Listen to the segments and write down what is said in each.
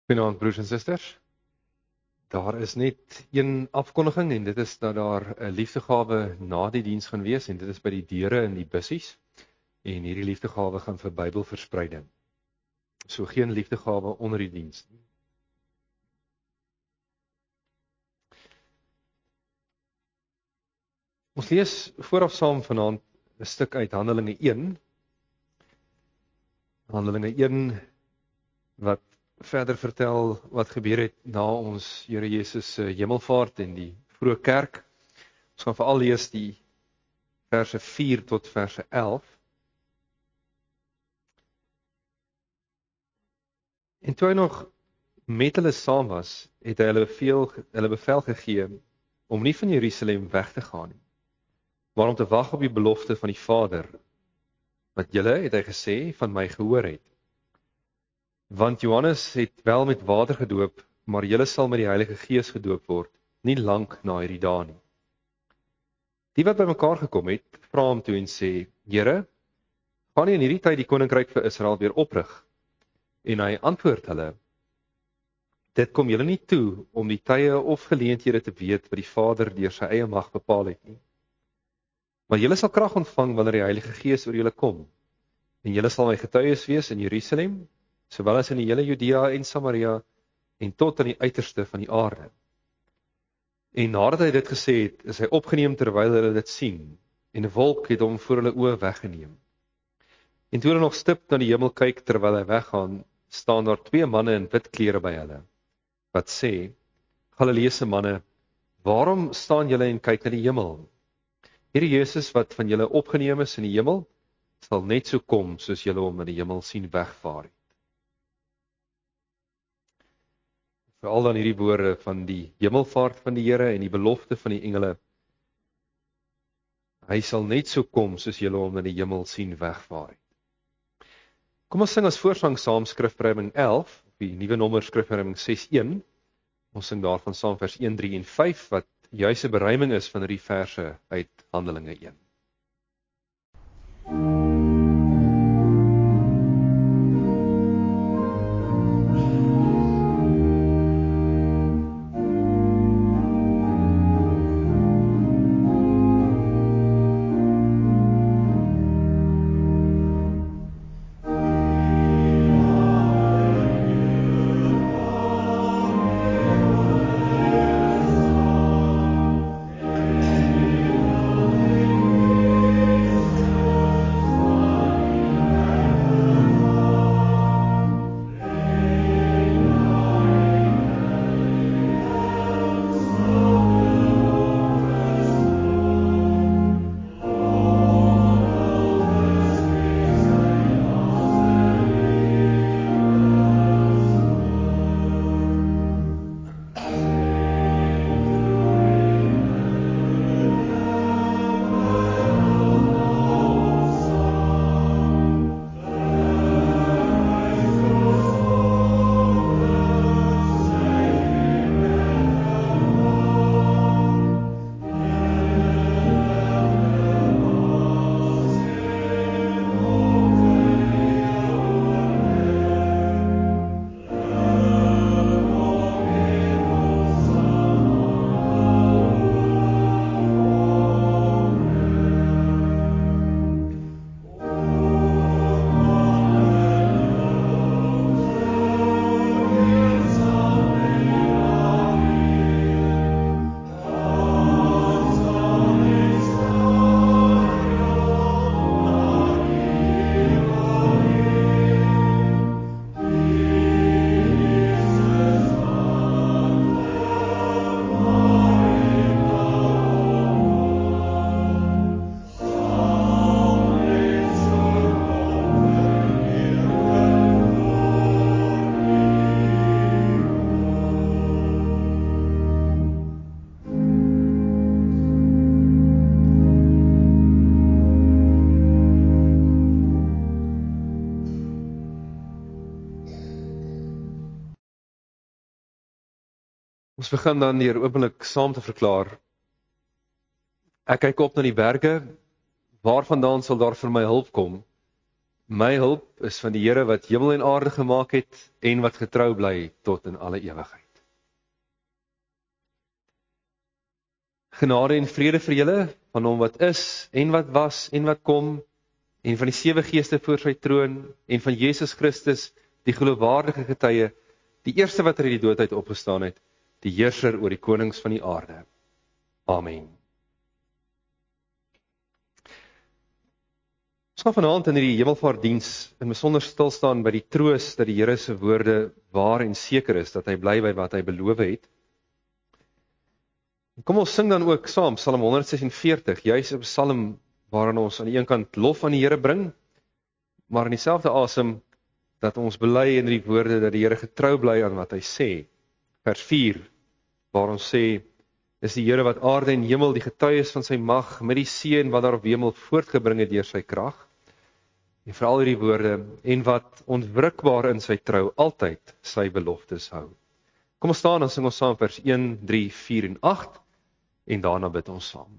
Goeienaand broers en susters. Daar is net een afkondiging en dit is dat daar 'n liefdegawe na die diens gaan wees en dit is by die deure in die bussies en hierdie liefdegawe gaan vir Bybelverspreiding. So geen liefdegawe onder die diens nie. Ons lees vooraf saam vanaand 'n stuk uit Handelinge 1. Handelinge 1 wat verder vertel wat gebeur het na ons Here Jesus se hemelvaart en die vroeë kerk. Ons gaan veral lees die verse 4 tot verse 11. En toe hy nog met hulle saam was, het hy hulle bevel gegee om nie van Jerusalem weg te gaan nie, maar om te wag op die belofte van die Vader, wat julle, het hy gesê, van my gehoor het. Want Johannes het wel met water gedoop, maar julle sal met die Heilige Gees gedoop word, nie lank na hierdie dae nie. Die wat bymekaar gekom het, vra hom toe en sê, Here, gaan nie in hierdie tyd die koninkryk vir Israel weer oprig? En hy antwoord hulle, dit kom julle nie toe om die tye of geleenthede te weet wat die Vader deur sy eie mag bepaal het nie. Maar julle sal krag ontvang wanneer die Heilige Gees oor julle kom, en julle sal my getuies wees in Jerusalem, sowel as in die hele Judea en Samaria, en tot aan die uiterste van die aarde. En nadat hy dit gesê het, is hy opgeneem terwyl hulle dit sien, en 'n wolk het hom voor hulle oë weggeneem. En toe hulle nog stipt na die hemel kyk terwyl hy weggaan, staan daar 2 manne in wit klere by hulle, wat sê, Galileese manne, waarom staan julle en kyk na die hemel? Hierdie Jesus wat van julle opgeneem is in die hemel, sal net so kom soos julle hom in die hemel sien wegvaar het. Veral dan hierdie woorde van die hemelvaart van die Here en die belofte van die engele. Hy sal net so kom soos julle hom in die hemel sien wegvaar het. Kom ons sing as voorsang saam skrifbereiding 11, die nuwe nommer skrifbereiding 6:1. Ons sing daarvan saam vers 1, 3 en 5 wat juis 'n beruiming is van hierdie verse uit Handelinge 1. Ons begin dan deur openlik saam te verklaar. Ek kyk op na die berge, waarvandaan sal daar vir my hulp kom? My hulp is van die Here wat hemel en aarde gemaak het en wat getrou bly tot in alle ewigheid. Genade en vrede vir julle van hom wat is en wat was en wat kom en van die 7 geeste voor sy troon en van Jesus Christus, die geloofwaardige getuie, die eerste wat uit die dood uit opgestaan het, die heerser oor die konings van die aarde. Amen. Ons gaan vanaand in hierdie hemelvaartdiens in besonder stil staan by die troos dat die Here se woorde waar en seker is, dat hy bly by wat hy beloof het. Kom ons sing dan ook saam Psalm 146, juis 'n psalm waarin ons aan die een kant lof aan die Here bring, maar in dieselfde asem dat ons bely in die woorde dat die Here getrou bly aan wat hy sê. Vers 4, waar ons sê, dis die Here wat aarde en hemel die getuies van sy mag met die seën wat daar op hemel voortgebring het deur sy krag. En veral hierdie woorde, en wat onwrikbaar in sy trou altyd sy beloftes hou. Kom ons staan en sing ons saam vers 1, 3, 4 en 8 en daarna bid ons saam.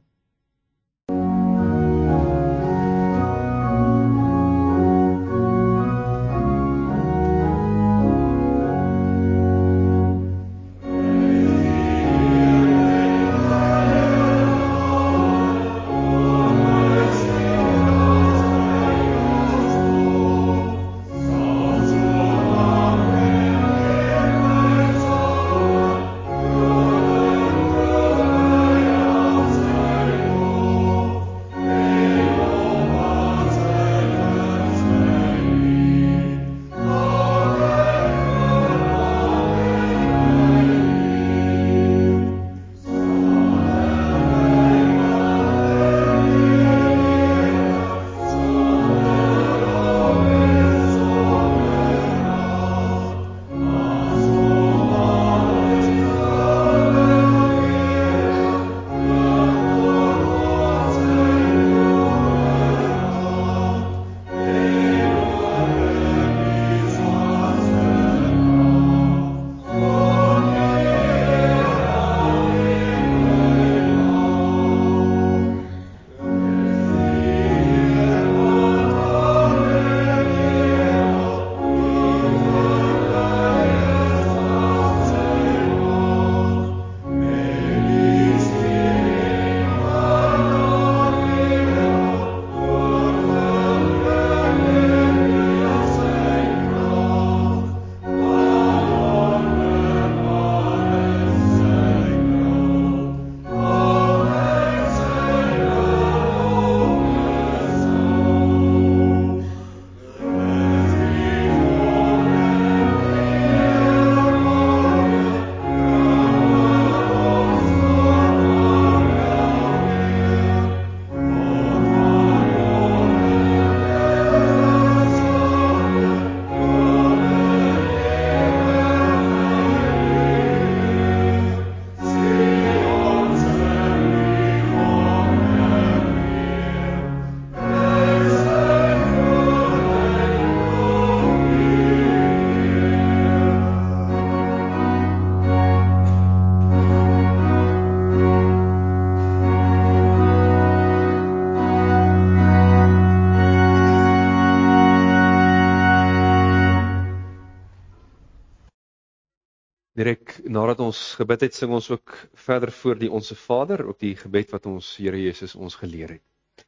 Direk nadat ons gebid het, sing ons ook verder voor die Onse Vader, ook die gebed wat ons Here Jesus ons geleer het.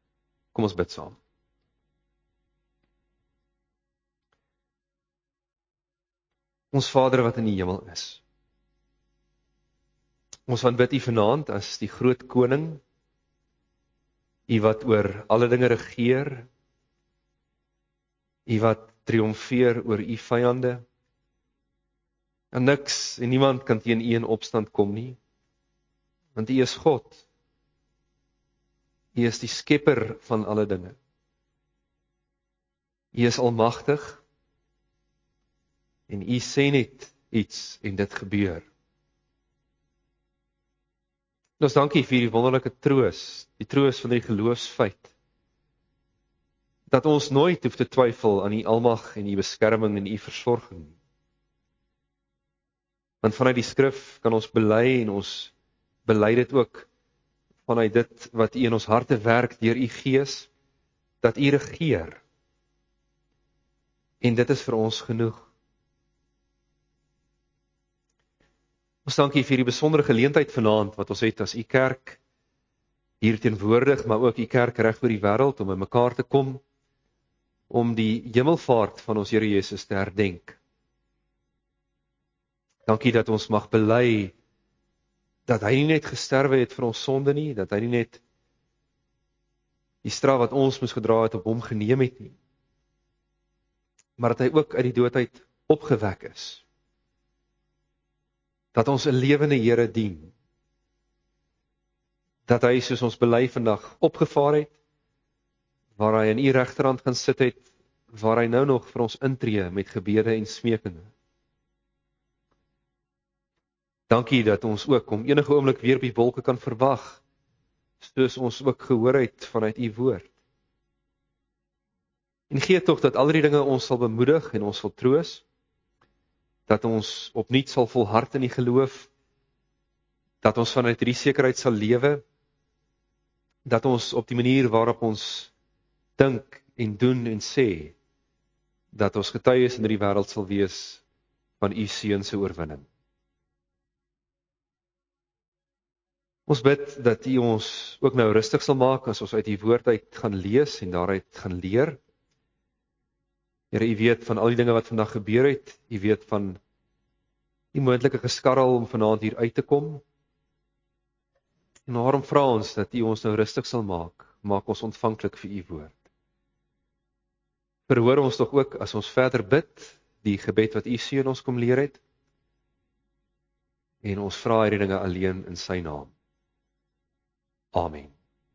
Kom ons bid saam. Ons Vader wat in die hemel is. Ons aanbid U vanaand as die groot koning, U wat oor alle dinge regeer, U wat triomfeer oor U vyande. En niks en niemand kan teen U in opstand kom nie, want U is God. U is die skepper van alle dinge. U is almagtig, en U sê net iets en dit gebeur. Ons dankie vir die wonderlike troos, die troos van die geloofsfeit, dat ons nooit hoef te twyfel aan U almag en U beskerming en U versorging. Want vanuit die skrif kan ons bely en ons bely dit ook vanuit dit wat U in ons harte werk deur U Gees, dat U regeer. En dit is vir ons genoeg. Ons dankie vir die besondere geleentheid vanaand wat ons het as u kerk hier teenwoordig, maar ook u kerk reg oor die wêreld om by mekaar te kom, om die hemelvaart van ons Here Jesus te herdenk. Dankie dat ons mag bely dat hy nie net gesterwe het vir ons sonde nie, dat hy nie net die straf wat ons moes gedra het op hom geneem het nie, maar dat hy ook uit die dood uit opgewek is. Dat ons 'n lewende Here dien. Dat hy, soos ons bely vandag, opgevaar het, waar hy aan u regterhand gaan sit het, waar hy nou nog vir ons intree met gebede en smekinge. Dankie dat ons ook om enige oomblik weer op die wolke kan verwag, soos ons ook gehoor het vanuit u woord. En gee tog dat al die dinge ons sal bemoedig en ons sal troos, dat ons opnuut sal volhard in die geloof, dat ons vanuit die sekerheid sal lewe, dat ons op die manier waarop ons dink en doen en sê, dat ons getuies in die wêreld sal wees van u seun se oorwinning. Ons bid dat u ons ook nou rustig sal maak as ons uit die woord uit gaan lees en daaruit gaan leer. Here, u weet van al die dinge wat vandag gebeur het, u weet van die moontlike geskarrel om vanaand hier uit te kom. En daarom vra ons dat u ons nou rustig sal maak ons ontvanklik vir u woord. Verhoor ons tog ook as ons verder bid, die gebed wat u seun ons kom leer het, en ons vra hierdie dinge alleen in sy naam. Amen.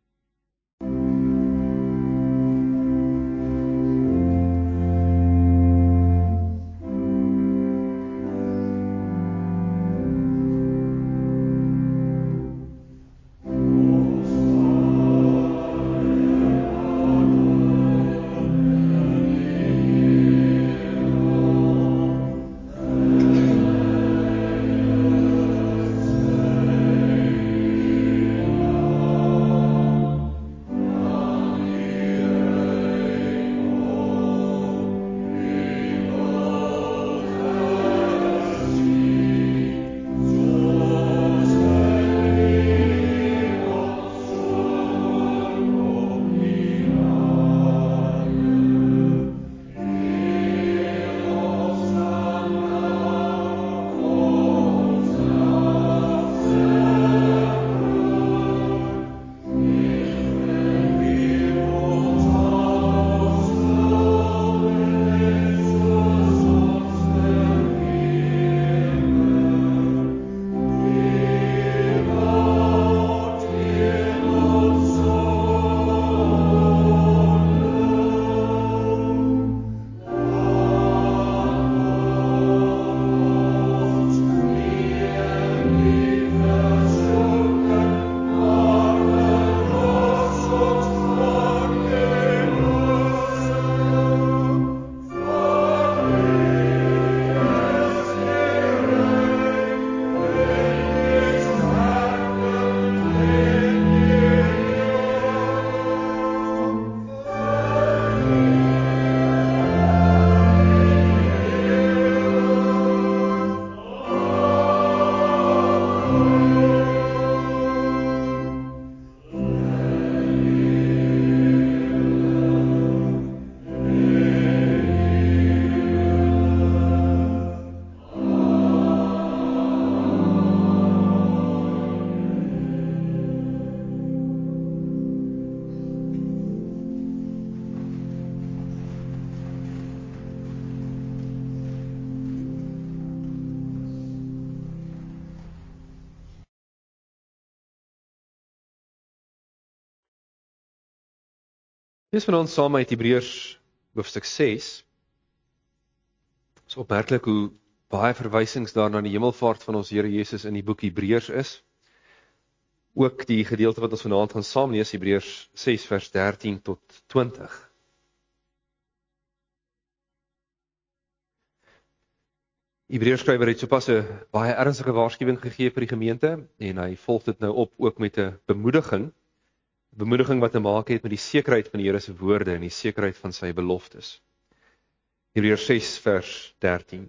Lees vanaand saam uit Hebreërs hoofstuk 6. Dit is opmerklik hoe baie verwysings daar na die hemelvaart van ons Here Jesus in die boek Hebreërs is. Ook die gedeelte wat ons vanaand gaan saam lees, Hebreërs 6 vers 13 tot 20. Hebreërs skrywer het sopas 'n baie ernstige waarskuwing gegee vir die gemeente en hy volg dit nou op ook met 'n bemoediging wat te maak het met die sekerheid van die Here se woorde en die sekerheid van sy beloftes. Hebreërs 6 vers 13.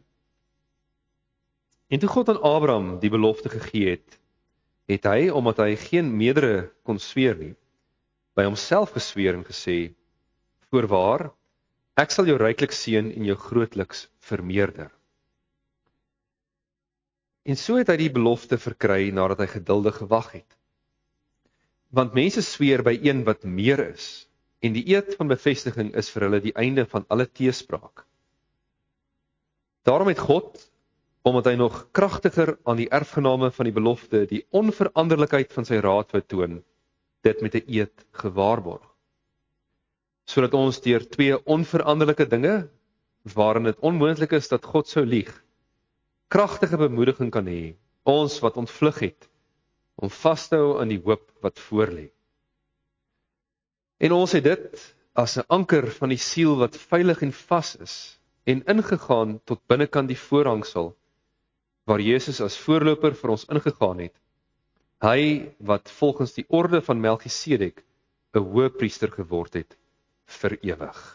En toe God aan Abraham die belofte gegee het hy, omdat hy geen meerdere kon sweer nie, by homself gesweer en gesê, voorwaar, ek sal jou ryklik seën en jou grootliks vermeerder. En so het hy die belofte verkry nadat hy geduldig gewag het. Want mense sweer by een wat meer is, en die eed van bevestiging is vir hulle die einde van alle teespraak. Daarom het God, omdat hy nog kragtiger aan die erfgename van die belofte, die onveranderlikheid van sy raad wou toon, dit met 'n eed gewaarborg. Sodat ons deur twee onveranderlike dinge, waarin dit onmoontlik is dat God sou lieg, kragtige bemoediging kan hê, ons wat ontvlug het, om vas te hou aan die hoop wat voorlê. En ons het dit as 'n anker van die siel wat veilig en vas is, en ingegaan tot binnekant die voorhangsel, waar Jesus as voorloper vir ons ingegaan het, hy wat volgens die orde van Melchisedek 'n hoëpriester geword het vir ewig.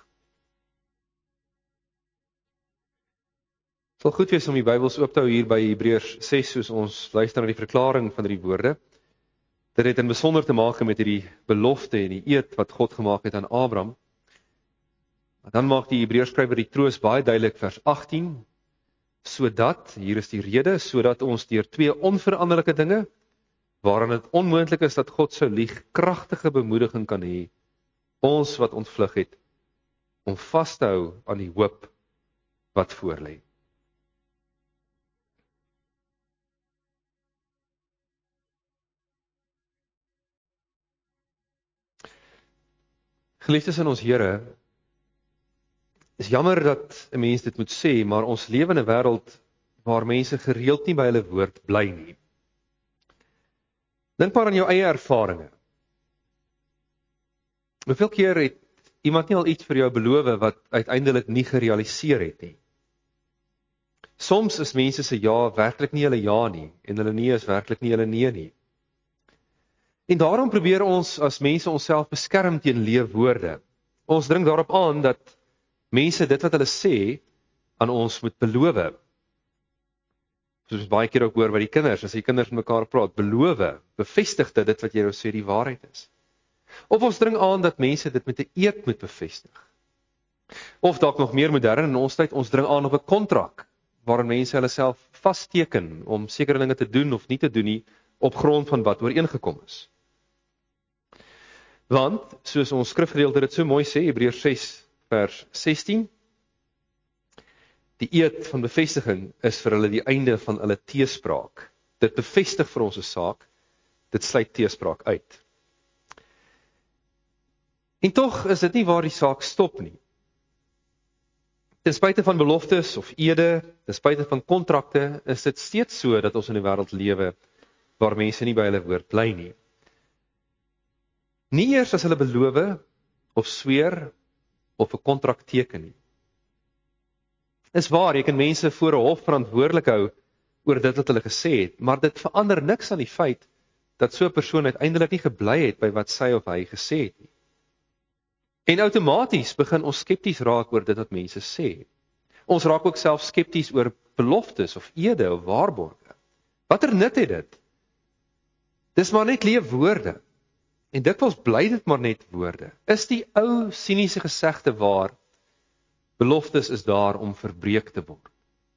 Het sal goed wees om die Bybels oop te hou hier by Hebreërs 6, soos ons luister na die verklaring van die woorde. Dit het in besonder te maak met hierdie belofte en die eed wat God gemaak het aan Abraham. Dan maak die Hebreërskrywer die troos baie duidelik, vers 18, sodat, hier is die rede, sodat ons deur twee onveranderlike dinge, waarin dit onmoontlik is dat God sou lieg, kragtige bemoediging kan hê, ons wat ontvlug het, om vas te hou aan die hoop wat voorlê. Geliefdes in ons Here, is jammer dat 'n mens dit moet sê, maar ons lewe in 'n wêreld waar mense gereeld nie by hulle woord bly nie. Dink maar aan jou eie ervarings. Hoeveel keer het iemand nie al iets vir jou beloof wat uiteindelik nie gerealiseer het nie? Soms is mense se ja werklik nie hulle ja nie, en hulle nee is werklik nie hulle nee nie. En daarom probeer ons as mense onsself beskerm teen leefwoorde. Ons dring daarop aan dat mense dit wat hulle sê aan ons moet beloof. Soos ons baie keer ook hoor by die kinders, as die kinders met mekaar praat, beloof, bevestig dit wat jy nou sê die waarheid is. Of ons dring aan dat mense dit met 'n eed moet bevestig. Of dalk nog meer modern in ons tyd, ons dring aan op 'n kontrak, waarin mense hulle self vaststeken om sekere dinge te doen of nie te doen nie, op grond van wat ooreengekom is. Want, soos ons skrifgedeelte dit so mooi sê, Hebreërs 6 vers 16, die eed van bevestiging is vir hulle die einde van hulle teespraak. Dit bevestig vir ons 'n saak, dit sluit teespraak uit. En tog is dit nie waar die saak stop nie. Ten spyte van beloftes of ede, ten spyte van kontrakte, is dit steeds so dat ons in 'n wêreld lewe waar mense nie by hulle woord bly nie. Nie eers as hulle beloof of sweer of 'n kontrak teken nie. Is waar, jy kan mense voor 'n hof verantwoordelik hou oor dit wat hulle gesê het, maar dit verander niks aan die feit dat so 'n persoon uiteindelik nie gebly het by wat sy of hy gesê het nie. En outomaties begin ons skepties raak oor dit wat mense sê. Ons raak ook self skepties oor beloftes of ede of waarborge. Watter nut het dit? Dis maar net leefwoorde. En dikwels bly dit maar net woorde. Is die ou siniese gesegde waar? Beloftes is daar om verbreek te word.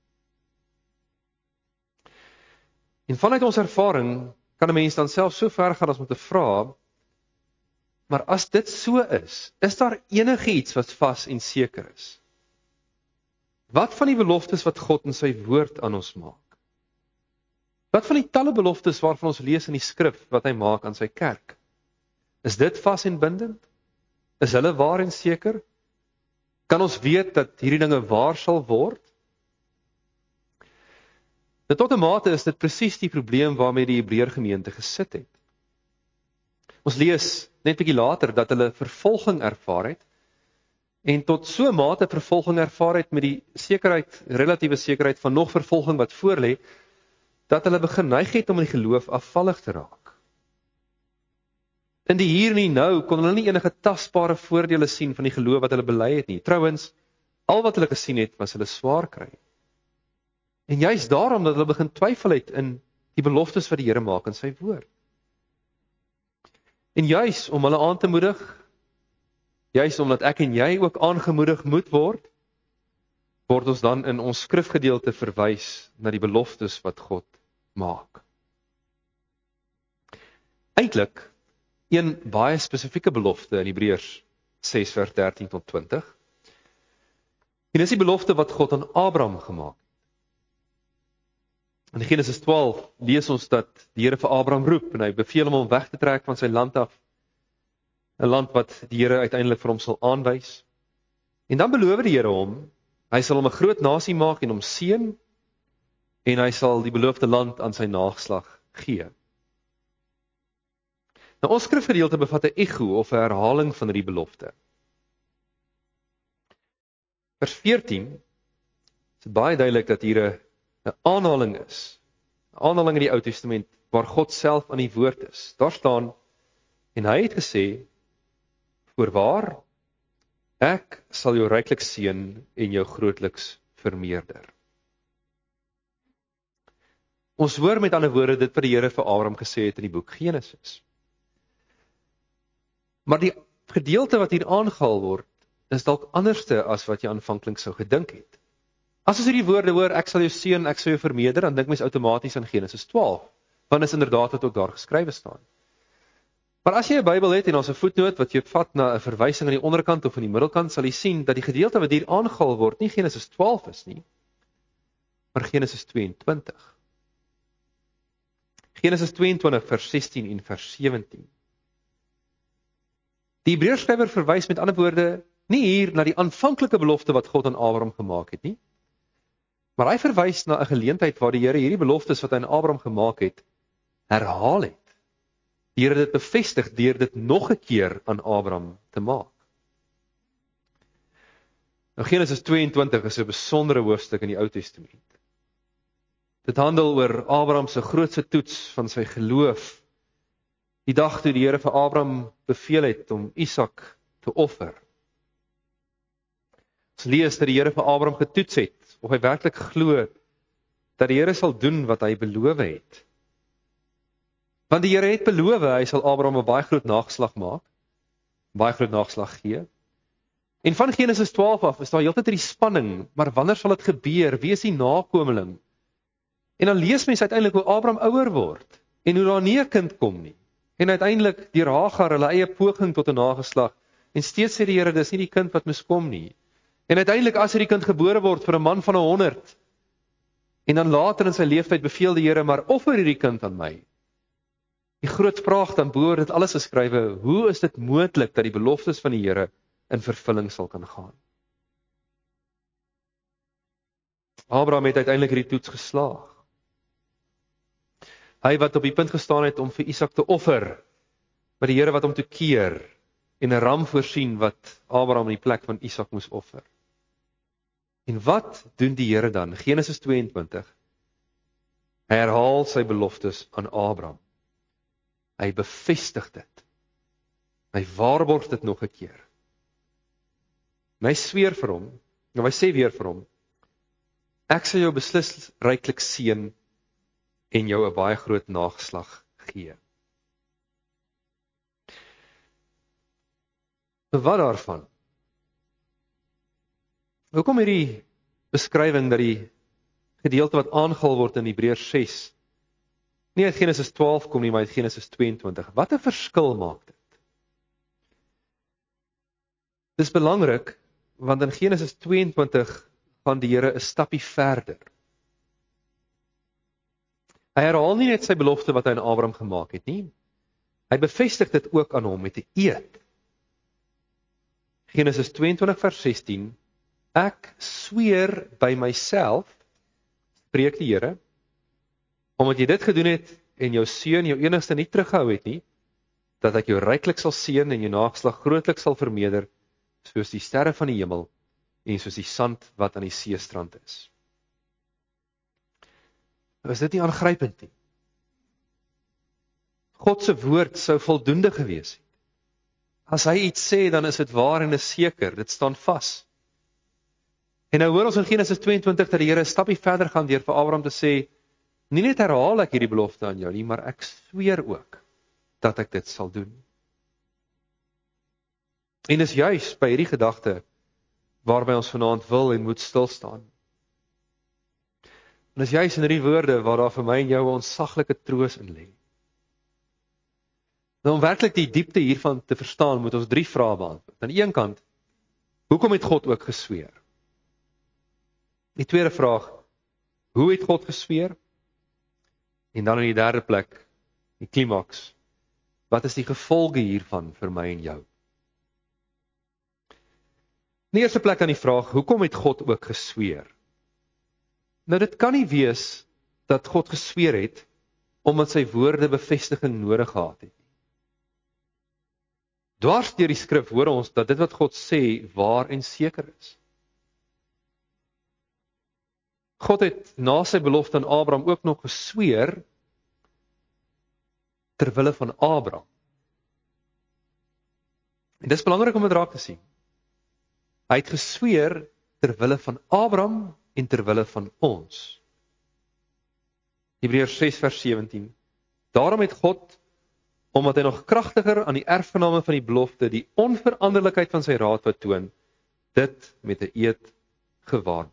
En vanuit ons ervaring kan 'n mens dan self so ver gaan as om te vra, maar as dit so is daar enigiets wat vas en seker is? Wat van die beloftes wat God in sy woord aan ons maak? Wat van die talle beloftes waarvan ons lees in die skrif wat hy maak aan sy kerk? Is dit vas en bindend? Is hulle waar en seker? Kan ons weet dat hierdie dinge waar sal word? Tot 'n mate is dit presies die probleem waarmee die Hebreër gemeente gesit het. Ons lees net 'n bietjie later dat hulle vervolging ervaar het, en tot so 'n mate vervolging ervaar het met die sekerheid, relatiewe sekerheid van nog vervolging wat voorlê, dat hulle begin neig het om in die geloof afvallig te raak. In die hier en die nou kon hulle nie enige tasbare voordele sien van die geloof wat hulle bely het nie. Trouwens, Al wat hulle gesien het, was hulle swaar kry. En juist daarom dat hulle begin twyfel het in die beloftes wat die Here maak in sy woord. En juist om hulle aan te moedig, juist omdat ek en jy ook aangemoedig moet word ons dan in ons skrifgedeelte verwys na die beloftes wat God maak. Eintlik, een baie spesifieke belofte in Hebreërs 6 vers 13 tot 20. En dis die belofte wat God aan Abraham gemaak het. In Genesis 12 lees ons dat die Here vir Abraham roep en hy beveel hom om weg te trek van sy land af. 'n Land wat die Here uiteindelik vir hom sal aanwys. En dan beloof die Here hom, hy sal hom 'n groot nasie maak en hom seën en hy sal die beloofde land aan sy nageslag gee. Nou ons skrifgedeelte bevat 'n ego of 'n herhaling van hierdie belofte. Vers 14 is baie duidelik dat hier 'n aanhaling is. 'n Aanhaling in die Ou Testament waar God self aan die woord is. Daar staan en hy het gesê: "Voorwaar, ek sal jou ryklik seën en jou grootliks vermeerder." Ons hoor met ander woorde dit wat die Here vir Abraham gesê het in die boek Genesis. Maar die gedeelte wat hier aangehaal word, is dalk anderste as wat jy aanvanklik sou gedink het. As ons hierdie woorde hoor, ek sal jou seën, ek sal jou vermeerder, dan dink mens outomaties aan Genesis 12, want is inderdaad wat ook daar geskrywe staan. Maar as jy 'n Bybel het en ons 'n voetnoot wat jy vat na 'n verwysing aan die onderkant of aan die middelkant, sal jy sien dat die gedeelte wat hier aangehaal word, nie Genesis 12 is nie, maar Genesis 22. Genesis 22 vers 16 en vers 17. Die Hebreërskrywer verwys met ander woorde nie hier na die aanvanklike belofte wat God aan Abraham gemaak het nie, maar hy verwys na 'n geleentheid waar die Here hierdie beloftes wat hy aan Abraham gemaak het, herhaal het. Die Here het dit bevestig deur dit nog 'n keer aan Abraham te maak. Nou Genesis 22 is 'n besondere hoofstuk in die Ou Testament. Dit handel oor Abraham se grootste toets van sy geloof. Die dag toe die Here vir Abraham beveel het om Isak te offer. Ons lees dat die Here vir Abraham getoets het, of hy werklik glo dat die Here sal doen wat hy beloof het. Want die Here het beloof, hy sal Abraham 'n baie groot nageslag maak, baie groot nageslag gee. En van Genesis 12 af is daar heeltyd hierdie spanning, maar wanneer sal dit gebeur? Wie is die nakomeling? En dan lees mens uiteindelik hoe Abraham ouer word, en hoe daar nie 'n kind kom nie. En uiteindelik deur Hagar, hulle eie poging tot 'n nageslag, en steeds sê die Here, dis nie die kind wat moes kom nie. En uiteindelik as hierdie kind gebore word vir 'n man van 100, en dan later in sy lewenstyd beveel die Here, maar offer hierdie kind aan my. Die groot vraag dan bo dit alles geskrywe, hoe is dit moontlik dat die beloftes van die Here in vervulling sal kan gaan? Abraham het uiteindelik hierdie toets geslaag. Hy wat op die punt gestaan het om vir Isak te offer, maar die Here wat hom toe keer en 'n ram voorsien wat Abraham in die plek van Isak moes offer. En wat doen die Here dan? Genesis 22. Hy herhaal sy beloftes aan Abraham. Hy bevestig dit. Hy waarborg dit nog 'n keer. En hy sweer vir hom, en hy sê weer vir hom, ek sal jou beslis ryklik seën en jou 'n baie groot nageslag gee. Wat daarvan? Hoekom hierdie beskrywing dat die gedeelte wat aangehaal word in Hebreërs 6 nie uit Genesis 12 kom nie, maar uit Genesis 22. Wat 'n verskil maak dit? Dis belangrik, want in Genesis 22 gaan die Here 'n stappie verder. Hy herhaal nie net sy belofte wat hy aan Abraham gemaak het nie. Hy bevestig dit ook aan hom met 'n eed. Genesis 22 vers 16. Ek sweer by myself, spreek die Here, omdat jy dit gedoen het en jou seun, jou enigste nie teruggehou het nie, dat ek jou ryklik sal seën en jou nageslag grootlik sal vermeerder, soos die sterre van die hemel en soos die sand wat aan die seestrand is. Is dit nie aangrypend nie? God se woord sou voldoende gewees het. As hy iets sê, dan is dit waar en is seker, dit staan vas. En nou hoor ons in Genesis 22 dat die Here 'n stapie verder gaan deur vir Abraham te sê, nie net herhaal ek hierdie belofte aan jou nie, maar ek sweer ook dat ek dit sal doen. En dis juis by hierdie gedagte waarby ons vanaand wil en moet stil staan. En dis juis in hierdie woorde waar daar vir my en jou 'n ontsaglike troos in lê. Nou om werklik die diepte hiervan te verstaan, moet ons 3 vrae beantwoord. Aan die een kant, hoekom het God ook gesweer? Die tweede vraag, hoe het God gesweer? En dan in die derde plek, die klimaks, wat is die gevolge hiervan vir my en jou? In die eerste plek aan die vraag, hoekom het God ook gesweer? Nou dit kan nie wees dat God gesweer het, omdat sy woorde bevestiging nodig gehad het. Dwars deur die skrif hoor ons dat dit wat God sê waar en seker is. God het na sy belofte aan Abraham ook nog gesweer ter wille van Abraham. En dis belangrik om dit raak te sien. Hy het gesweer ter wille van Abraham en ter wille van ons. Hebreërs 6 vers 17. Daarom het God, omdat hy nog kragtiger aan die erfgename van die belofte, die onveranderlikheid van sy raad vertoon, dit met 'n eed gewaarborg.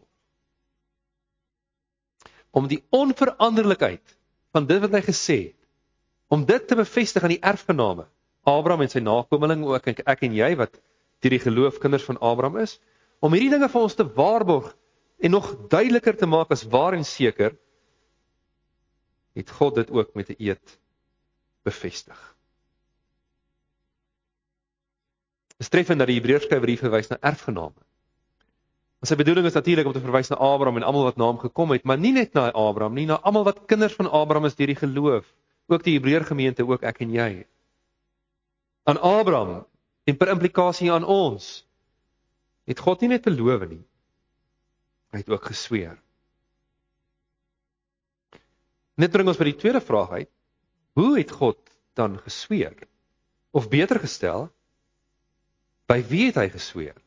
Om die onveranderlikheid van dit wat hy gesê het, om dit te bevestig aan die erfgename, Abraham en sy nakomeling, ook ek en jy, wat deur die geloof kinders van Abraham is, om hierdie dinge vir ons te waarborg, en nog duideliker te maak as waar en seker, het God dit ook met 'n eed bevestig. Het is treffend dat die Hebreërskrywer hier verwys na erfgename. En sy bedoeling is natuurlik om te verwys na Abraham en almal wat na hom gekom het, maar nie net na Abraham nie, na almal wat kinders van Abraham is deur die geloof, ook die Hebreër gemeente, ook ek en jy. Aan Abraham, en per implikasie aan ons, het God nie net beloof nie, hy het ook gesweer. Dit bring ons by die tweede vraag uit, hoe het God dan gesweer? Of beter gestel, by wie het hy gesweer?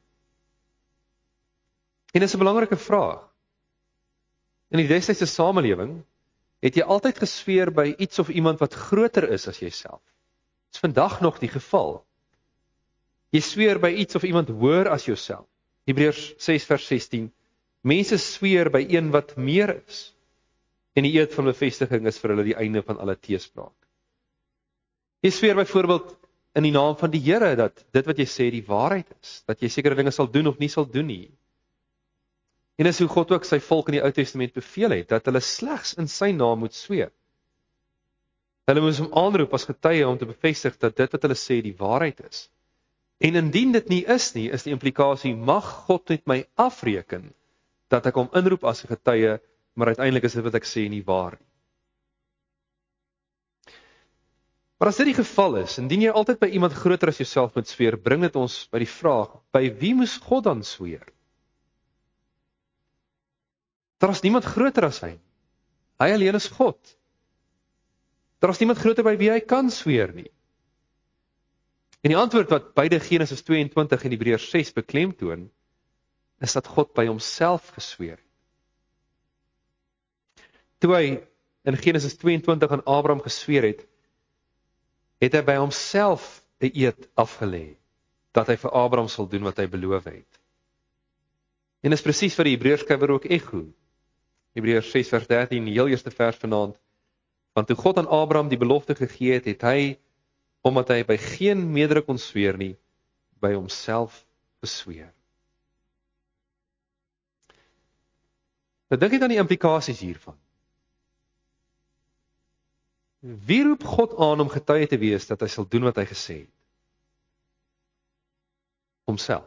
En dis 'n belangrike vraag. In die destydse samelewing het jy altyd gesweer by iets of iemand wat groter is as jouself. Dit is vandag nog die geval. Jy sweer by iets of iemand hoër as jouself. Hebreërs 6 vers 16. Mense sweer by een wat meer is. En die eed van bevestiging is vir hulle die einde van alle teespraak. Jy sweer byvoorbeeld in die naam van die Here dat dit wat jy sê die waarheid is, dat jy sekere dinge sal doen of nie sal doen nie. En dis hoe God ook sy volk in die Ou Testament beveel het, dat hulle slegs in sy naam moet sweer. Hulle moes hom aanroep as getuie om te bevestig dat dit wat hulle sê die waarheid is. En indien dit nie is nie, is die implikasie, mag God met my afreken, dat ek hom inroep as 'n getuie, maar uiteindelik is dit wat ek sê nie waar nie. Maar as dit die geval is, indien jy altyd by iemand groter as jouself moet sweer, bring dit ons by die vraag, by wie moes God dan sweer? Daar is niemand groter as hy. Hy alleen is God. Daar is niemand groter by wie hy kan sweer nie. En die antwoord wat beide Genesis 22 en Hebreërs 6 beklemtoon, is dat God by homself gesweer het. Toe hy in Genesis 22 aan Abraham gesweer het hy by homself 'n eed afgelê, dat hy vir Abraham sal doen wat hy beloof het. En dis presies wat die Hebreërskrywer ook echo. Hebreërs 6 vers 13, die heel eerste vers vanaand, want toe God aan Abraham die belofte gegee het, het hy, omdat hy by geen meerdere kon sweer nie, by homself gesweer. Nou dink net aan die implikasies hiervan. Wie roep God aan om getuie te wees dat hy sal doen wat hy gesê het? Homself.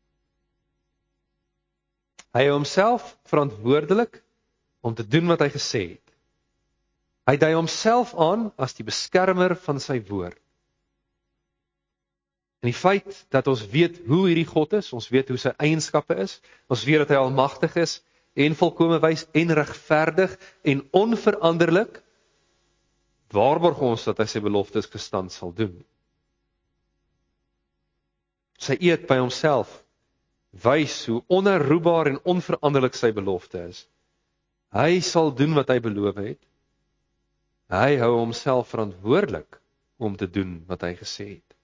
Hy hou homself verantwoordelik om te doen wat hy gesê het. Hy dui homself aan as die beskermer van sy woord. En die feit dat ons weet hoe hierdie God is, ons weet hoe sy eienskappe is, ons weet dat hy almagtig is, en volkome wys, en regverdig, en onveranderlik, waarborg ons dat hy sy beloftes gestand sal doen. Sy eed by homself wys hoe onherroebaar en onveranderlik sy belofte is. Hy sal doen wat hy beloof het. Hy hou homself verantwoordelik om te doen wat hy gesê het.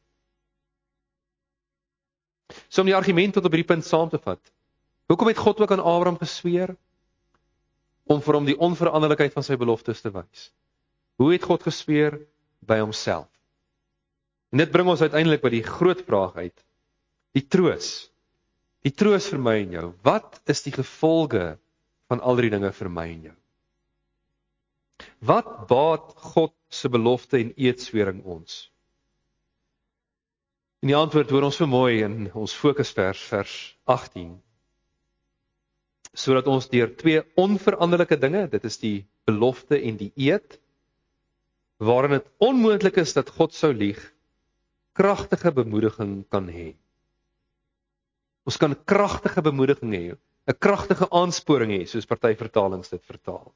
So om die argument tot op hierdie punt saam te vat, hoekom het God ook aan Abraham gesweer? Om vir hom die onveranderlikheid van sy beloftes te wys. Hoe het God gesweer? By homself. En dit bring ons uiteindelik by die groot vraag uit, die troos. Die troos vir my en jou. Wat is die gevolge van al die dinge vir my en jou? Wat baat God se belofte en eedswering ons? En die antwoord hoor ons so mooi in ons fokusvers, vers 18. Sodat ons deur twee onveranderlike dinge, dit is die belofte en die eed, waarin dit onmoontlik is dat God sou lieg, kragtige bemoediging kan hê. Ons kan kragtige bemoediging hê, 'n kragtige aansporing hê, soos party vertalings dit vertaal.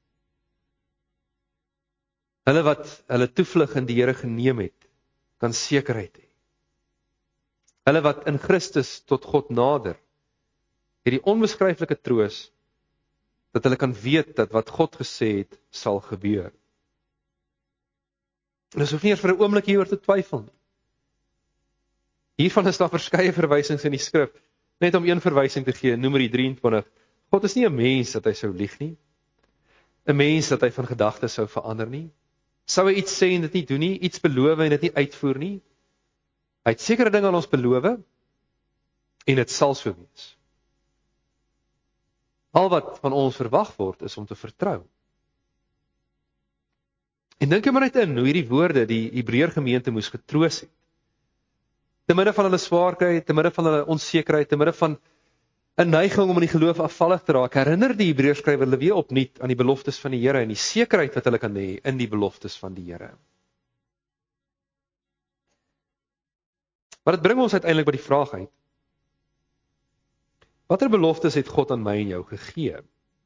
Hulle wat hulle toevlug in die Here geneem het, kan sekerheid hê. Hulle wat in Christus tot God nader, het die onbeskryflike troos, dat hulle kan weet dat wat God gesê het, sal gebeur. En ons hoef nie eers vir 'n oomblik hieroor te twyfel nie. Hiervan is daar verskeie verwysings in die skrif, net om een verwysing te gee, Numeri 23. God is nie 'n mens dat hy sou lieg nie, 'n mens dat hy van gedagtes sou verander nie. Sou hy iets sê en dit nie doen nie, iets beloof en dit nie uitvoer nie? Hy het sekere dinge aan ons beloof, en dit sal so wees. Al wat van ons verwag word, is om te vertrou. En dink jy maar net in, hoe hierdie woorde die Hebreër gemeente moes getroos het. Te midde van hulle swaarkheid, te midde van hulle onsekerheid, te midde van 'n neiging om in die geloof afvallig te raak, herinner die Hebreër skrywer hulle weer opnuut aan die beloftes van die Here en die sekerheid wat hulle kan hê in die beloftes van die Here. Maar dit bring ons uiteindelik by die vraag uit, watter beloftes het God aan my en jou gegee?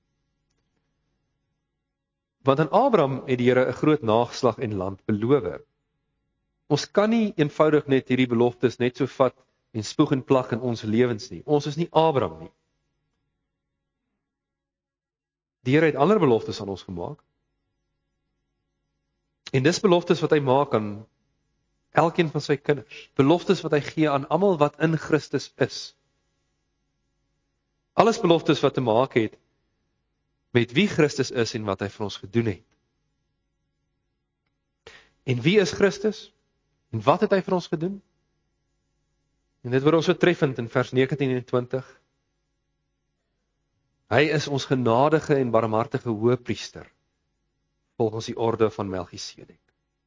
Want aan Abraham het die Here 'n groot nageslag en land beloof. Ons kan nie eenvoudig net hierdie beloftes net so vat en spoeg en plag in ons lewens nie. Ons is nie Abraham nie. Die Here het ander beloftes aan ons gemaak. En dis beloftes wat hy maak aan elkeen van sy kinders. Beloftes wat hy gee aan almal wat in Christus is. Alles beloftes wat te maak het met wie Christus is en wat hy vir ons gedoen het. En wie is Christus? En wat het hy vir ons gedoen? En dit word ons so treffend in vers 19 en 20. Hy is ons genadige en barmhartige hoëpriester, volgens die orde van Melchisedek.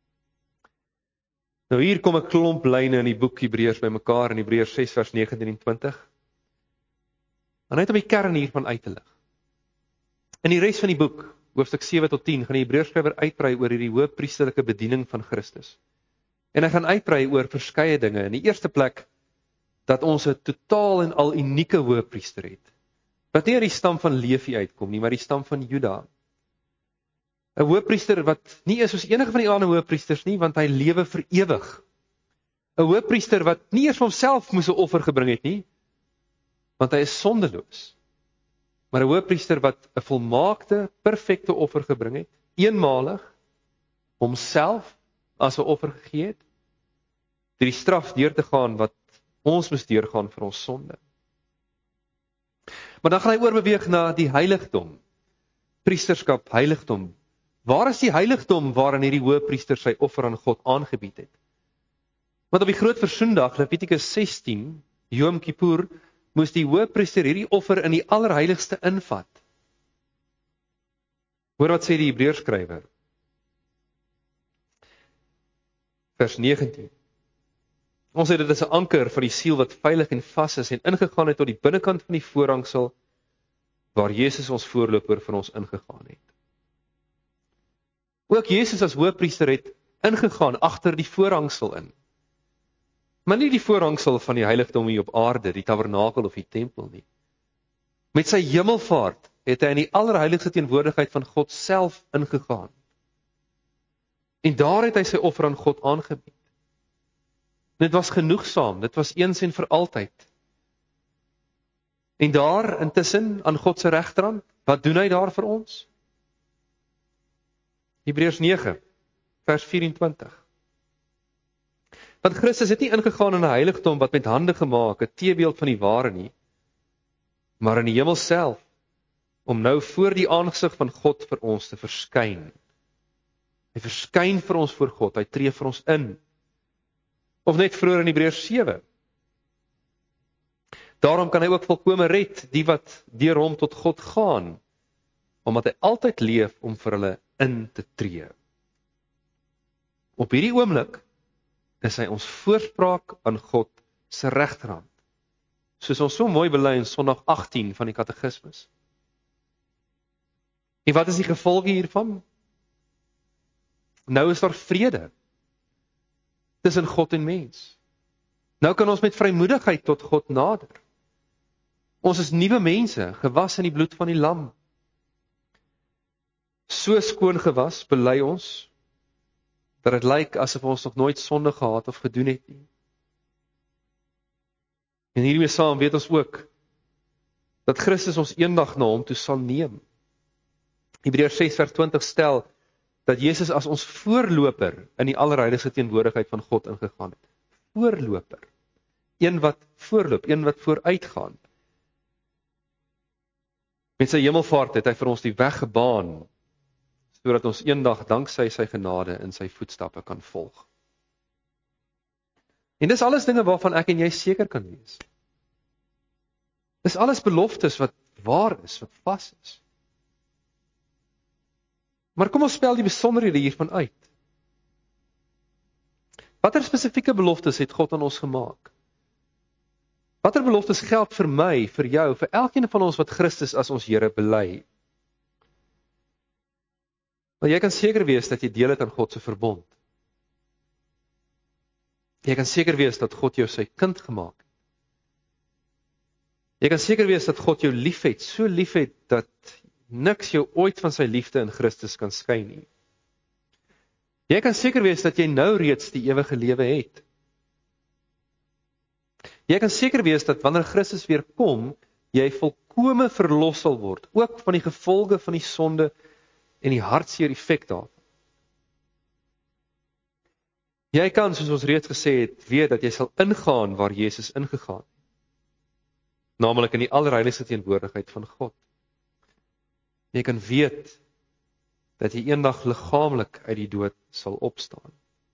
Nou hier kom 'n klomp lyne in die boek Hebreërs bymekaar in Hebreërs 6 vers 19 en 20. En net om die kern hiervan uit te lig. In die res van die boek, hoofstuk 7 tot 10, gaan die Hebreërskrywer uitbrei oor hierdie hoëpriesterlike bediening van Christus. En hy gaan uitbrei oor verskeie dinge. In die eerste plek, dat ons 'n totaal en al unieke hoëpriester het. Wat nie uit die stam van Levi uitkom nie, maar die stam van Juda. 'n Hoëpriester wat nie is soos enige van die ander hoëpriesters nie, want hy lewe vir ewig. 'n Hoëpriester wat nie eers vir homself moes 'n offer gebring het nie, want hy is sondeloos. Maar 'n hoëpriester wat 'n volmaakte, perfekte offer gebring het, eenmalig, homself as 'n offer gegee het, deur die straf deur te gaan wat ons moes deurgaan vir ons sonde. Maar dan gaan hy oorbeweeg na die heiligdom, priesterskap, heiligdom. Waar is die heiligdom waarin hierdie hoëpriester sy offer aan God aangebied het? Want op die groot versoendag, Levitikus 16, Yom Kippur, moes die hoëpriester hierdie offer in die allerheiligste invat. Hoor wat sê die Hebreërskrywer. Vers 19. Ons sê dit is 'n anker vir die siel wat veilig en vas is en ingegaan het tot die binnekant van die voorhangsel waar Jesus ons voorloper vir ons ingegaan het. Ook Jesus as hoëpriester het ingegaan agter die voorhangsel in. Maar nie die voorhangsel van die heiligdom hier op aarde, die tabernakel of die tempel nie. Met sy hemelvaart het hy in die allerheiligste teenwoordigheid van God self ingegaan. En daar het hy sy offer aan God aangebied. Dit was genoegsaam, dit was eens en vir altyd. En daar intussen aan God se regterhand, wat doen hy daar vir ons? Hebreërs 9, vers 24. Want Christus het nie ingegaan in 'n heiligdom wat met hande gemaak, 'n teebeeld van die ware nie, maar in die hemel self, om nou voor die aangesig van God vir ons te verskyn. Hy verskyn vir ons voor God, hy tree vir ons in. Of net vroeër in Hebreërs 7. Daarom kan hy ook volkome red, die wat deur hom tot God gaan, omdat hy altyd leef om vir hulle in te tree. Op hierdie oomblik is hy ons voorspraak aan God se regterhand, soos ons so mooi bely in Sondag 18 van die Katekismes. En wat is die gevolge hiervan? Nou is daar vrede tussen God en mens. Nou kan ons met vrymoedigheid tot God nader. Ons is nuwe mense, gewas in die bloed van die lam. So skoon gewas, bely ons, dat dit lyk asof ons nog nooit sonde gehad of gedoen het nie. En hiermee saam weet ons ook, dat Christus ons eendag na hom toe sal neem. Hebreërs 6 vers 20 stel, dat Jesus as ons voorloper in die allerheiligste teenwoordigheid van God ingegaan het. Voorloper. Een wat voorloop, een wat vooruitgaan. Met sy hemelvaart het hy vir ons die weg gebaan, sodat ons eendag danksy sy genade in sy voetstappe kan volg. En dis alles dinge waarvan ek en jy seker kan wees. Dis alles beloftes wat waar is, wat vas is. Maar kom ons spel die besonderhede hiervan uit. Watter spesifieke beloftes het God aan ons gemaak? Watter beloftes geld vir my, vir jou, vir elkeen van ons wat Christus as ons Here bely? Want jy kan seker wees dat jy deel het aan God se verbond. Jy kan seker wees dat God jou sy kind gemaak het. Jy kan seker wees dat God jou liefhet, so liefhet dat niks jou ooit van sy liefde in Christus kan skei nie. Jy kan seker wees dat jy nou reeds die ewige lewe het. Jy kan seker wees dat wanneer Christus weer kom, jy volkome verlos sal word, ook van die gevolge van die sonde en die hartseer effek daarvan. Jy kan, soos ons reeds gesê het, weet dat jy sal ingaan waar Jesus ingegaan het. Naamlik in die allerheiligste teenwoordigheid van God. Jy kan weet dat jy eendag liggaamlik uit die dood sal opstaan.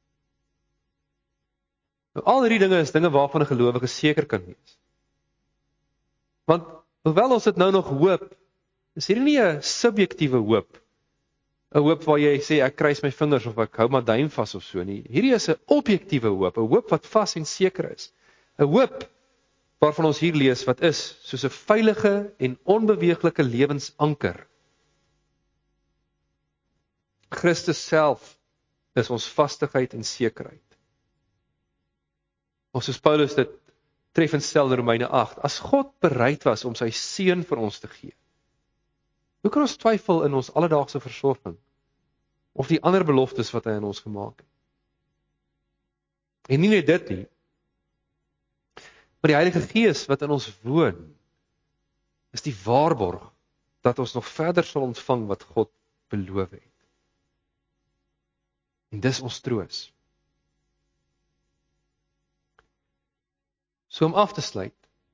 Nou, al hierdie dinge is dinge waarvan 'n gelowige seker kan wees. Want hoewel ons dit nou nog hoop, is hierdie nie 'n subjektiewe hoop. 'n Hoop waar jy sê ek kruis my vingers of ek hou my duim vas of so nie. Hierdie is 'n objektiewe hoop, 'n hoop wat vas en seker is. 'n Hoop waarvan ons hier lees wat is soos 'n veilige en onbeweeglike lewensanker. Christus self is ons vastigheid en sekerheid. Of soos Paulus dit treffend stel in Romeine 8, as God bereid was om sy seun vir ons te gee, hoe kan ons twyfel in ons alledaagse versorging of die ander beloftes wat hy aan ons gemaak het? En nie net dit nie, maar die Heilige Gees wat in ons woon, is die waarborg dat ons nog verder sal ontvang wat God beloof het. En dis ons troos. So om af te sluit,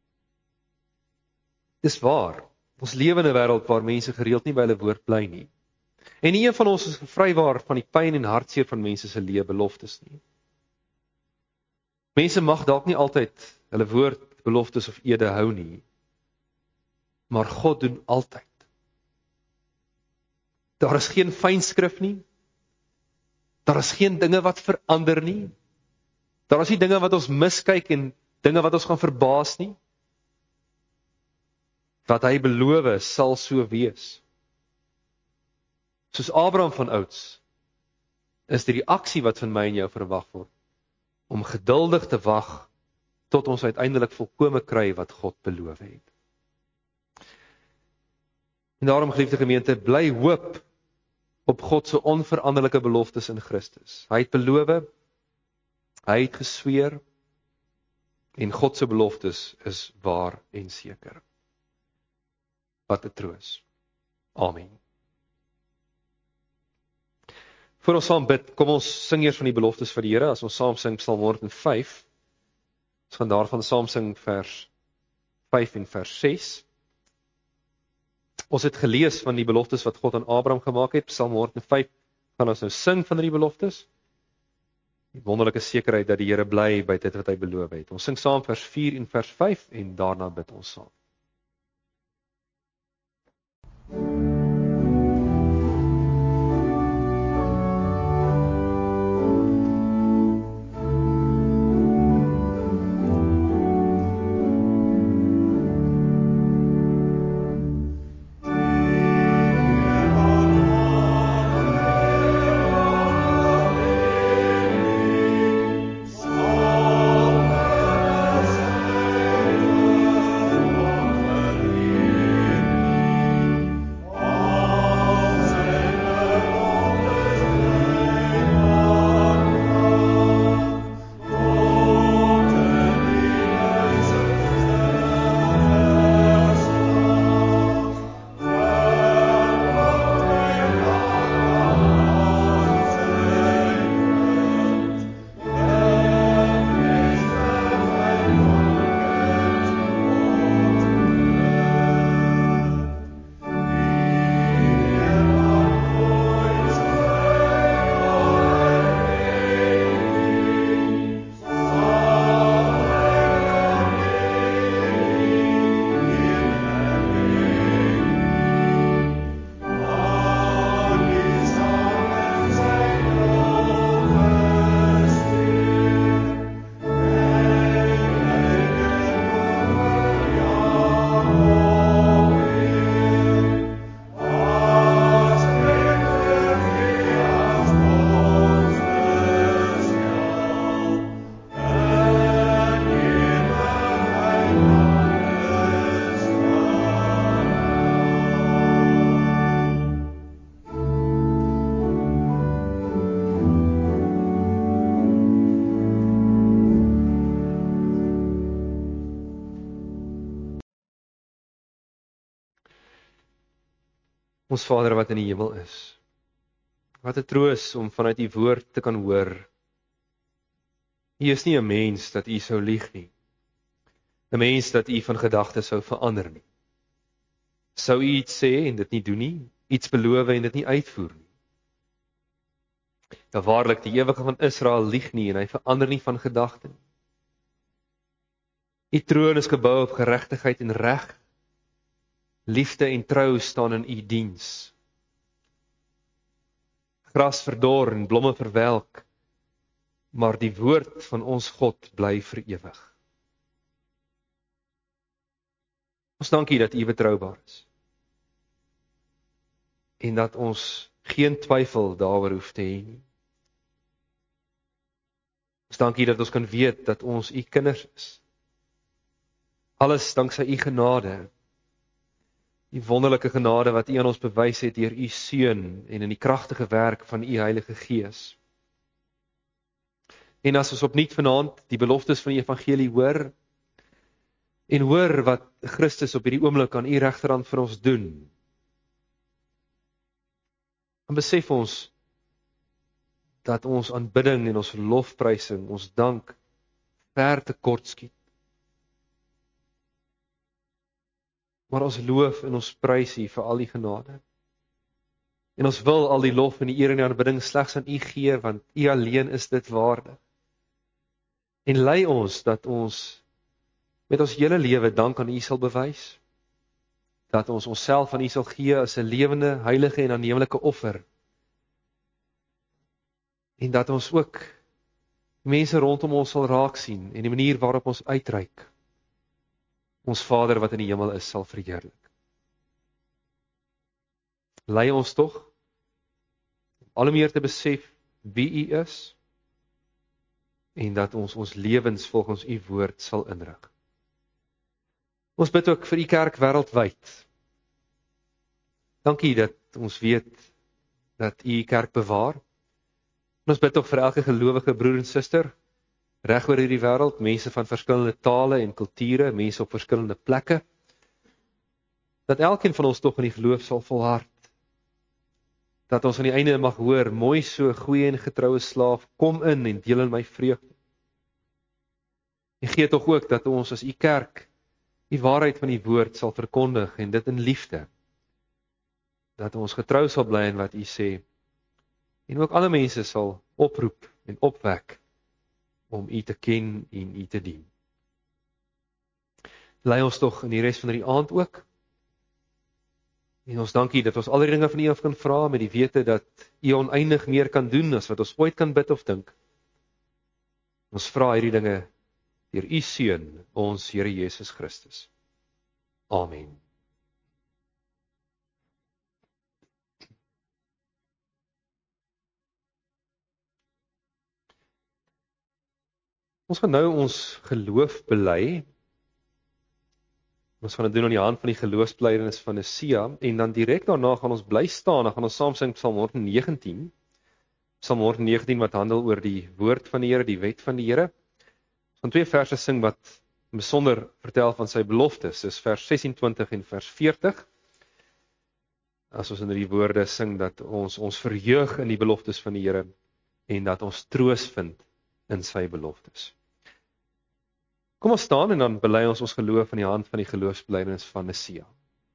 dis waar, ons lewe in 'n wêreld waar mense gereeld nie by hulle woord bly nie. En nie een van ons is gevrywaar van die pyn en hartseer van mense se lewe beloftes nie. Mense mag dalk nie altyd hulle woord, beloftes of ede hou nie, maar God doen altyd. Daar is geen fynskrif nie, daar is geen dinge wat verander nie, daar is nie dinge wat ons miskyk en dinge wat ons gaan verbaas nie. Wat hy beloof sal so wees. Soos Abraham van ouds, is die reaksie wat van my en jou verwag word, om geduldig te wag, tot ons uiteindelik volkome kry wat God beloof het. En daarom, geliefde gemeente, bly hoop op God se onveranderlike beloftes in Christus. Hy het beloof, hy het gesweer, en God se beloftes is waar en seker. Wat 'n troos. Amen. Voor ons saam bid, kom ons sing eers van die beloftes van die Here, as ons saam sing Psalm 105. Ons gaan daarvan saam sing vers 5 en vers 6. Ons het gelees van die beloftes wat God aan Abraham gemaak het, Psalm 105, gaan ons nou sing van die beloftes. Die wonderlike sekerheid dat die Here bly by dit wat hy beloof het. Ons sing saam vers 4 en vers 5 en daarna bid ons saam. Ons Vader wat in die hemel is, wat 'n troos om vanuit U woord te kan hoor. U is nie 'n mens dat U sou lieg nie. 'n Mens dat U van gedagtes sou verander nie. Sou U iets sê en dit nie doen nie, iets beloof en dit nie uitvoer nie. Ja waarlik, die Ewige van Israel lieg nie en hy verander nie van gedagte nie. U troon is gebou op geregtigheid en reg. Liefde en trou staan in U diens. Gras verdor en blomme verwelk, maar die woord van ons God bly vir ewig. Ons dank U dat U betroubaar is. En dat ons geen twyfel daaroor hoef te hê nie. Ons dank U dat ons kan weet dat ons U kinders is. Alles danksy U genade. Die wonderlike genade wat U aan ons bewys het deur U Seun en in die kragtige werk van U Heilige Gees. En as ons opnuut vanaand die beloftes van die evangelie hoor, en hoor wat Christus op hierdie oomblik aan U regterhand vir ons doen, dan besef ons dat ons aanbidding en ons lofprysing, ons dank ver te kort skiet. Maar ons loof en ons prys U vir al die genade. En ons wil al die lof en die eer en die aanbidding slegs aan U gee, want U alleen is dit waardig. En lei ons dat ons met ons hele lewe dank aan U sal bewys. Dat ons onsself aan U sal gee as 'n lewende, heilige en aanneemlike offer. En dat ons ook mense rondom ons sal raak sien en die manier waarop ons uitreik. Ons Vader wat in die hemel is, sal verheerlik. Lei ons tog om al hoe meer te besef wie U is en dat ons ons lewens volgens U woord sal inrig. Ons bid ook vir U kerk wêreldwyd. Dankie dat ons weet dat U kerk bewaar. Ons bid ook vir elke gelowige broer en suster reg oor hierdie wêreld, mense van verskillende tale en kulture, mense op verskillende plekke, dat elkeen van ons tog in die geloof sal volhard. Dat ons aan die einde mag hoor, mooi so, goeie en getroue slaaf, kom in en deel in my vreugde. En gee tog ook dat ons as u kerk die waarheid van die woord sal verkondig en dit in liefde. Dat ons getrou sal bly in wat u sê. En ook alle mense sal oproep en opwek om u te ken en u te dien. Lei ons tog in die res van die aand ook. En ons dankie dat ons al die dinge van u af kan vra met die wete dat u oneindig meer kan doen as wat ons ooit kan bid of dink. Ons vra hierdie dinge deur u Seun, ons Here Jesus Christus. Amen. Ons gaan nou ons geloof bely. Ons gaan dit doen aan die hand van die geloofsbelijdenis van Sia, en dan direk daarna gaan ons bly staan, dan gaan ons saam sing Psalm 119. Psalm 119 wat handel oor die woord van die Here, die wet van die Here. Ons gaan 2 verse sing wat besonder vertel van sy beloftes, dis vers 26 en vers 40. As ons in die woorde sing dat ons verheug in die beloftes van die Here, en dat ons troos vind in sy beloftes. Kom ons staan en dan bely ons geloof in die hand van die geloofsbelijdenis van Sia.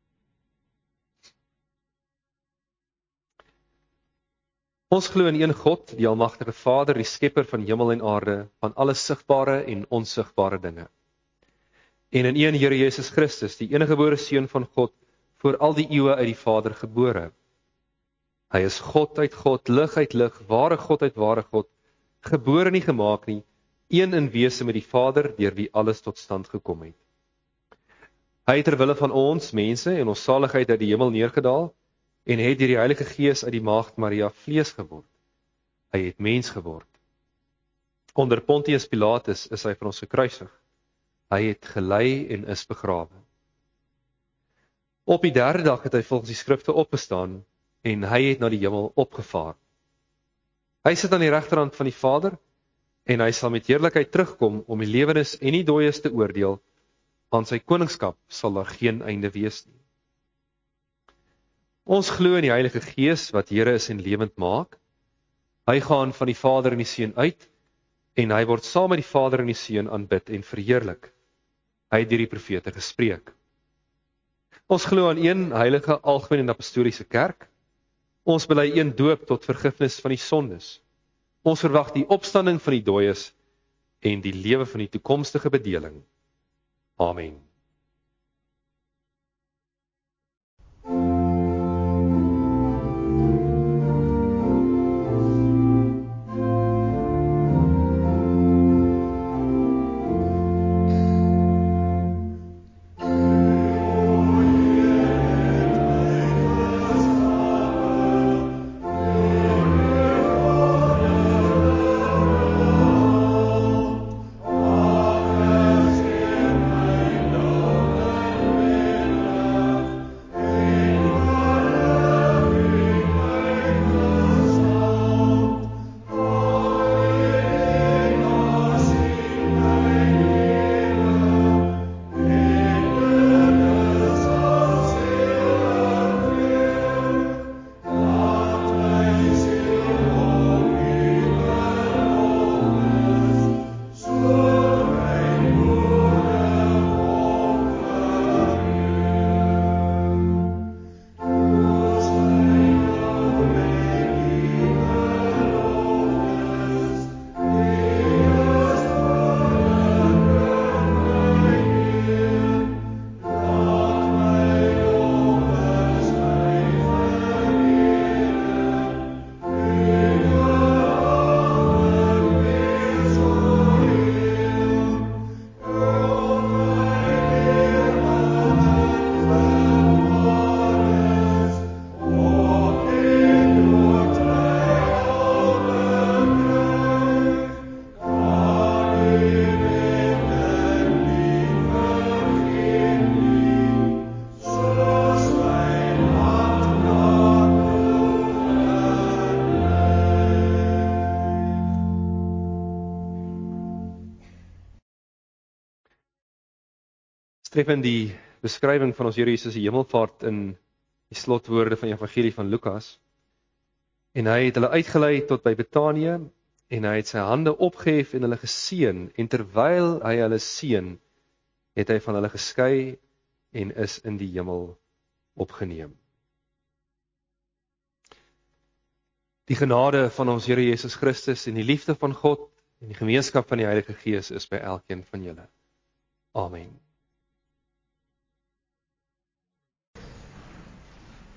Ons glo in een God, die almagtige Vader, die skepper van hemel en aarde, van alle sigbare en onsigbare dinge. En in een Here Jesus Christus, die eniggebore Seun van God, voor al die eeue uit die Vader gebore. Hy is God uit God, lig uit lig, ware God uit ware God, gebore nie gemaak nie, een in wese met die Vader, deur wie alles tot stand gekom het. Hy het ter wille van ons mense en ons saligheid uit die hemel neergedaal, en het deur die Heilige Gees uit die maagd Maria vlees geword. Hy het mens geword. Onder Pontius Pilatus is hy vir ons gekruisig. Hy het gelei en is begrawe. Op die 3de dag het hy volgens die skrifte opgestaan, en hy het na die hemel opgevaar. Hy sit aan die regterhand van die Vader, en hy sal met heerlikheid terugkom om die lewendes en die dooies te oordeel. Aan sy koningskap sal daar geen einde wees nie. Ons glo in die Heilige Gees wat Here is en lewend maak. Hy gaan van die Vader en die Seun uit, en hy word saam met die Vader en die Seun aanbid en verheerlik. Hy het deur die profete gespreek. Ons glo aan een heilige, algemene en apostoliese kerk. Ons bely een doop tot vergifnis van die sondes. Ons verwag die opstanding van die dooies en die lewe van die toekomstige bedeling. Amen. Treffend die beskrywing van ons Here Jesus se hemelvaart in die slotwoorde van die Evangelie van Lukas. En hy het hulle uitgelei tot by Betanië en hy het sy hande opgehef en hulle geseën en terwyl hy hulle seën, het hy van hulle geskei en is in die hemel opgeneem. Die genade van ons Here Jesus Christus en die liefde van God en die gemeenskap van die Heilige Gees is by elkeen van julle. Amen.